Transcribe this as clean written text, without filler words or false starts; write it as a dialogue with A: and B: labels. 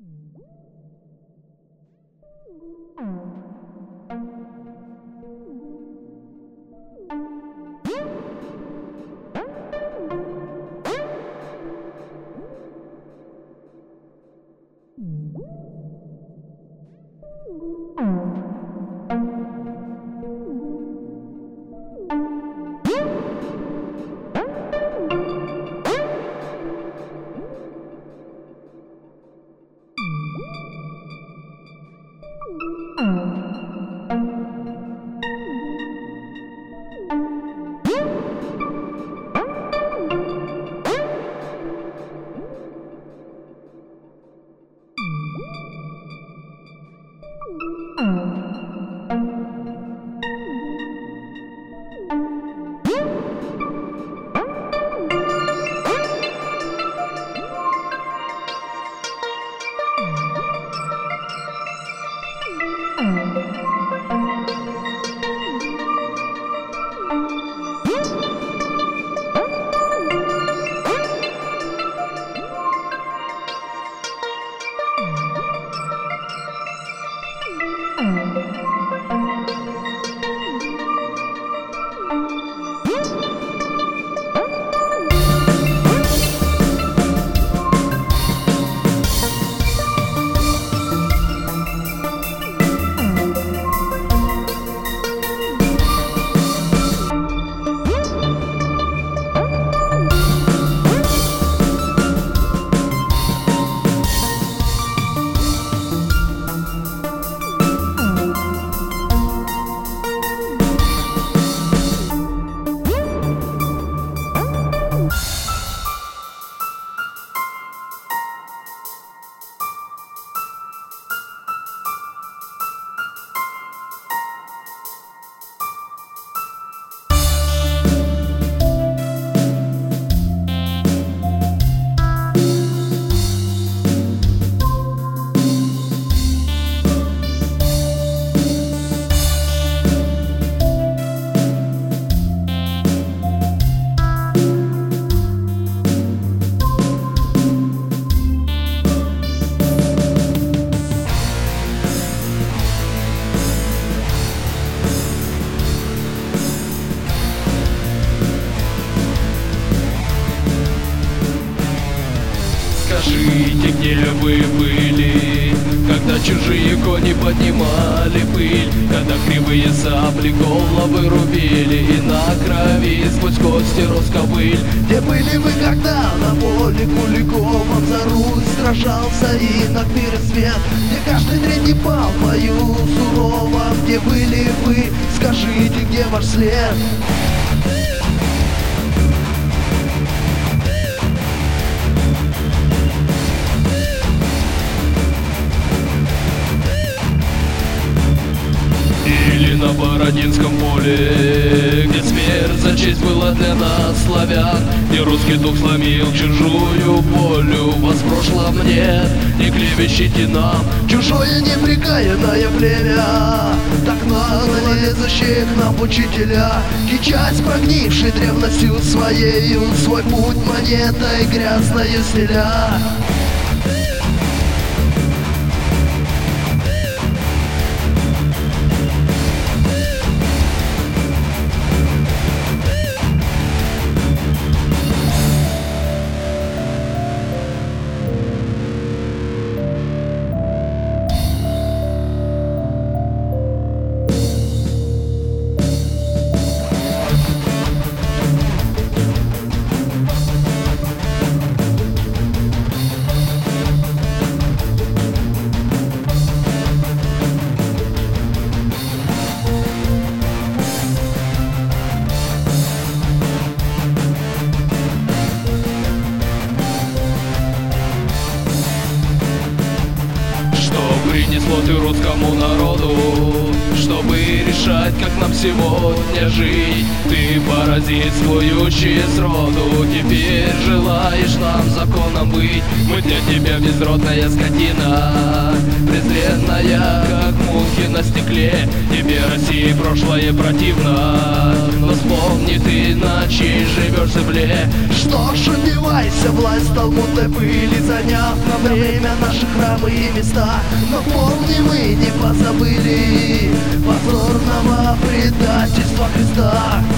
A: Скажите, где вы были, когда чужие кони поднимали пыль, когда кривые сабли головы рубили и на крови сквозь кости рос ковыль?
B: Где были вы, когда на поле Куликовом за Русь сражался инок пересвет? Где каждый третий пал в бою сурово? Где были вы, скажите, где ваш след?
A: Или на Бородинском поле, где смерть за честь была для нас, славян, и русский дух сломил чужую волю. Вас прошло мне, не клевещите нам,
B: чужое неприкаянное племя, так назвали защит нам учителя. Кичась прогнившей древностью своею, свой путь монетой грязной стеля.
A: Принесло ты русскому народу, чтобы решать, как нам сегодня жить. Ты паразит, слоющий сроду, теперь желаешь мешаешь нам законом быть. Мы для тебя безродная скотина, презренная, как мухи на стекле. Тебе России прошлое противно, но вспомни ты, на чьей живешь земле.
B: Что ж, одевайся, власть талмудной пыли, заняв на время наши храмы и места. Но помни, мы не позабыли позорного предательства Христа.